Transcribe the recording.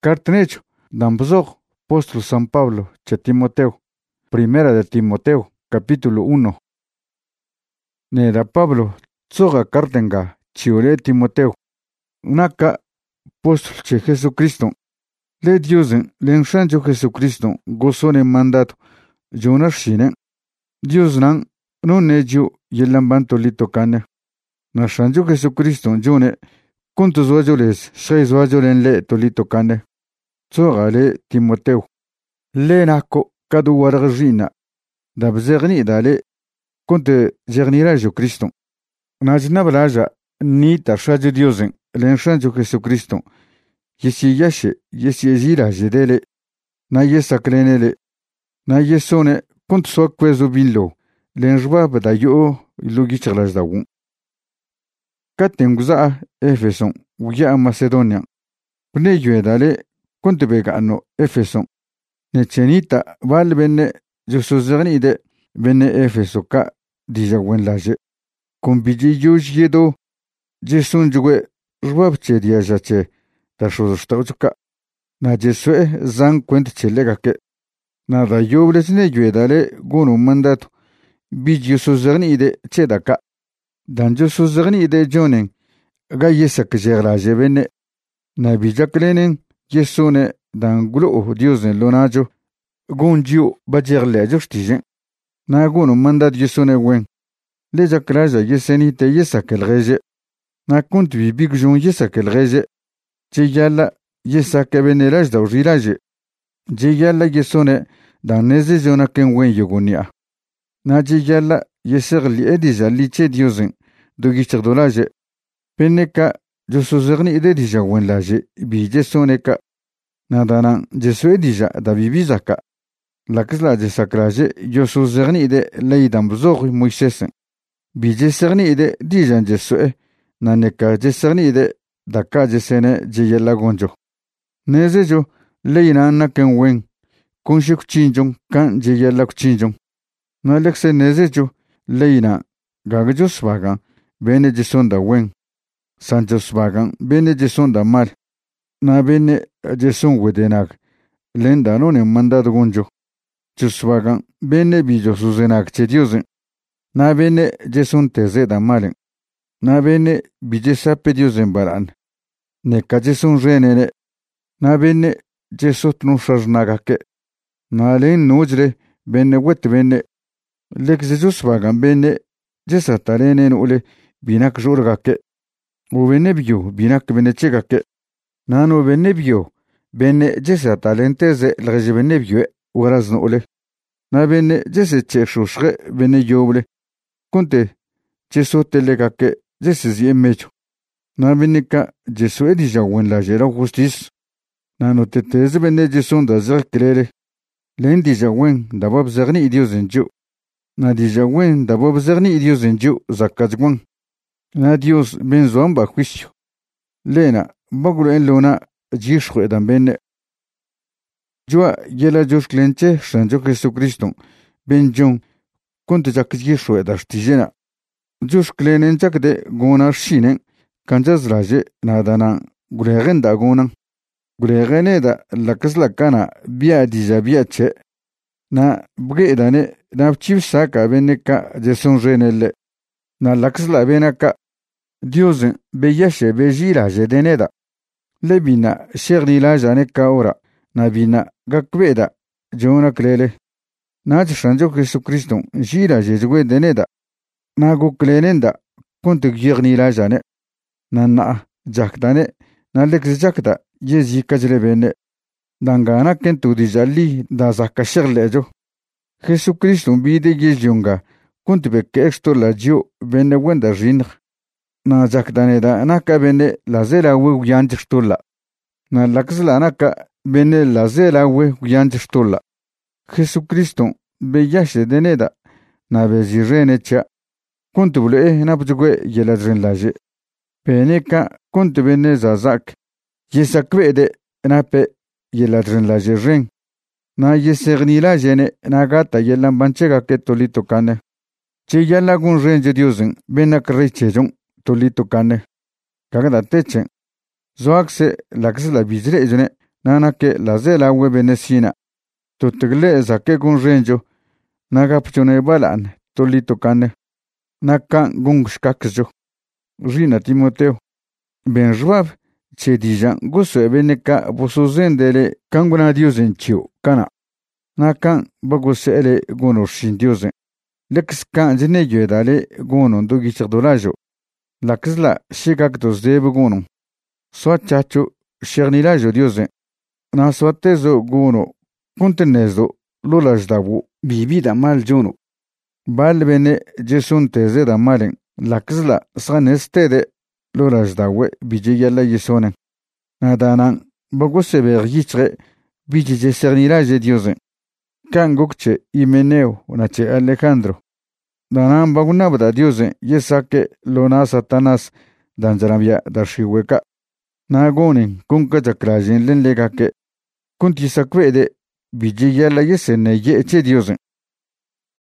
Cartanecho, Dambzog, apóstol San Pablo, che Timoteo. Primera de Timoteo, capítulo 1. Neda Pablo, tsoga cartenga, chiole Timoteo. Naka, apóstol che Jesucristo. Le Diosen, le ensancho Jesucristo, gozone mandato. Jonashine. Dios nan, non nejo, yelambanto litocane. Nashanjo Jesucristo, jone, kuntus vajoles, seis vajolen le tolitocane. Tsoga le Timoteo. Le nako, kadu wargina. Dabzerni dale, conte zernira Jesucristo. Najnablaja, ni tarshajo Diosen, le ensancho Jesucristo. Yesi yashe, yesi ezira jedele. Na yesaklenele. Na yesone, kuntswa kwezo binlo. Lenjwa badayo, ilugichaglas dagun. Katenguza Efeson, uya Macedonia. Pne yuedale, contebegano Efeson. Nechenita val bene, Josozerni de bene Efesoka, dijawen laje. Combiji yuj yedo, Jesun juwe, rwabche diajache, tashostauka. Na jesue zan kwent chelegake. Nada yoblesne yuedale, gunu mandato. Bij Josozerni de chedaka. Danjo suzerni de jonen, ga yesak jerlaje bene, na bijaklenen, yesone, dan gulo diosen lonajo, gonjio bajerle justijen, na gono mandat yesone wen, le jaklaja yeseni te yesak el reje, na kontui bigjon yesak el reje, je yalla yesak benelaj da urilaje, je yalla yesone, dan neze jonaken wen yogonia, na je yalla yeserli edija liche diosen, dogichar dolaje, peneka, josozerni ide dija wenlaje, bije soneka, nadanan jesu edija da bibizaka, lakisla jesakraje, josozerni ide leidam bzori Moisesen, bije serni ide dijan jesue, naneka jeserni ide daka jesene jeyela gonjo. Nezejo, leina naken wen, kunshuk chinjong kan jeyela kuchinjong. Nalekse nezejo, leina, gagajos vagan, bene jesonda wen. Sanjos vagan, bene jesonda mal. Na bene jeson wedenak. Lenda nonen mandado gonjo. Jos vagan, bene billo suzenak che diosen. Na bene jeson tezeda malen. Na bene billesape diosen baran. Neka jeson renene. Na bene jesot nusharnagake. Na len nujre, bene wet bene. Lek jos vagan bene jesatarenen ule. Binak jurgake. Uvenebio, binak benechegake. Nano venebio, bene jesa talenteze lrejebenebio, urazno ole. Na bene jese cheshushre, bene yoble. Conte, jeso telegake, jese ziemecho. Na benika, jeso edija wen la jera justice. Nano teteze bene jeson da zer krere. Len dija wen, da bob zerni idiozenju. Na dija wen, da bob zerni idiozenju, zakajwan. Na Dios benzoamba juicio. Lena, bagulo en luna, jishwe dan bene. Joa yela Dios clenche, Sanjo Jesucristo, ben John, conte jak jishwe da stijena. Dios clenen jak de gona shinen, kanjaz raje, nadana, gulegen da gonan. Gulegene da la kana, bia dija biache. Na bugedane, na chiv saka beneka, jeson renelle. Na laksla benaka. Diosen beyashe bejiraje deneda. Lebina sherila janeka ora. Nabina gakweda. Jona klele. Naj Sanjo Jesucristo jiraje jwe deneda. Nago klenenda. Kontek jirnila jane. Nana jakdane. Nalex jakda. Yezi kajle bene. Dangana kentu dijali da zakasherlejo. Jesucristo bide yezionga. Kuntbeke exto la jio bene wenda rinr. Na jakdaneda naka bene la zela we yanjstola. Na laksla naka bene la zela we yanjstola. Jesucristo beyashe deneda. Na bezirenecha. Kuntbule napjugwe yeladrenlaje. Peneka kuntbene zazak. Yesakwede nape yeladrenlaje ren. Na yesernila jene nagata yelambanchega que tolito kane. Che yala gun renje diosen benak reichejon tolito kane. Kagada techen. Zoakse laksla bizre jone nanake la zela we benesina tutegle zake gun renjo nagapchone balan tolito kane nakan gung shkakjo rina Timoteo ben jwab che dijan gusu beneka busuzendele kanguna diosen chiu kana nakan bagusele gono shin diosen lekskan jene yedale gono ndogi chadolajo laksla shikak dos debu gono Soachacho shernilajo diosen na soatezo gono kuntenezo lolajdawu bibida mal jono balbene jesun teze da malen laksla sanestede lolajdawe bijiyala yisonen nadanan bagusebe yichre bijije sernilaje diosen kan gokche Himeneo nache Alejandro danan bagunabda diosen yesake lona Satanas danjarabia dashiweka nagonin kunkachakrajen lenlegake kuntisakwede bijiyala yesene yeche diosen